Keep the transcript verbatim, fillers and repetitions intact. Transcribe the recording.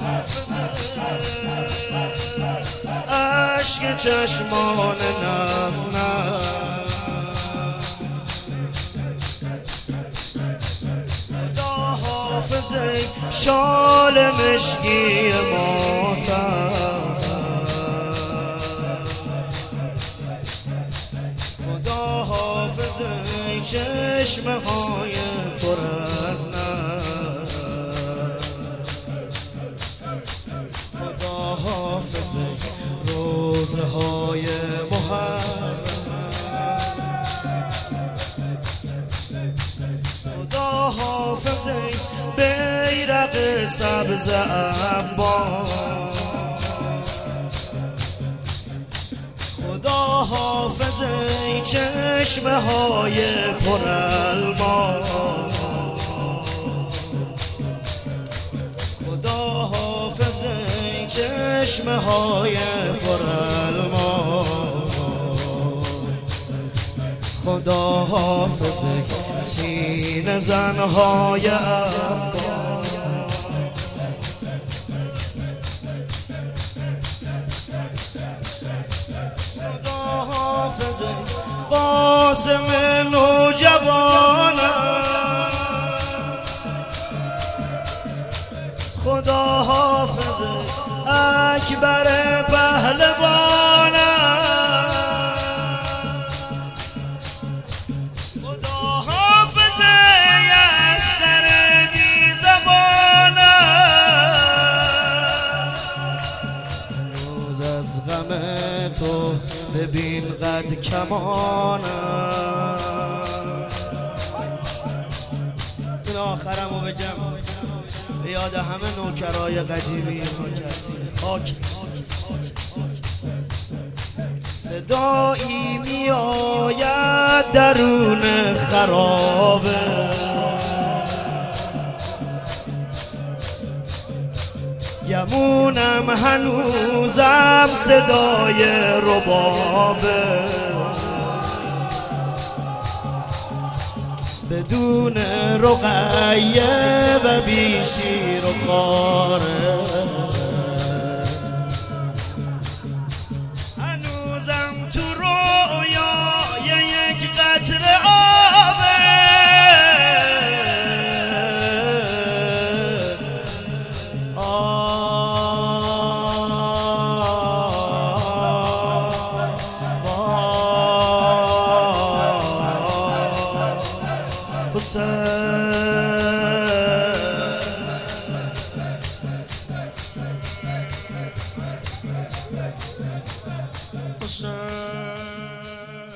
عشق چشمان نم نم خدا حافظ ای شال مشکی ماتم خدا حافظ ای چشمه های پر از نم خدا حافظ ای روزه های محرم خدا حافظ ای بیرق سبز انبار خدا حافظ ای چشمه های پر الماس خدا حافظ ای چشمه های پر الماس خدا حافظ ای سینه زنهای عباس خدا حافظ ای قاسم نوجوانم خدا حافظ ای اکبر پهلوانم خدا حافظ ای استر بی زبانم هنوز از غم تو ببین قد کمانم این آخرمو بگم به یاد همه نوکرای قدیمی نوکرسین خاک صدایی می آید درون خرابه گمونم هنوزم صدای ربابه بدون رقیه و بی شیر و خاره هنوزم تو رویای یک قطره آبه حسین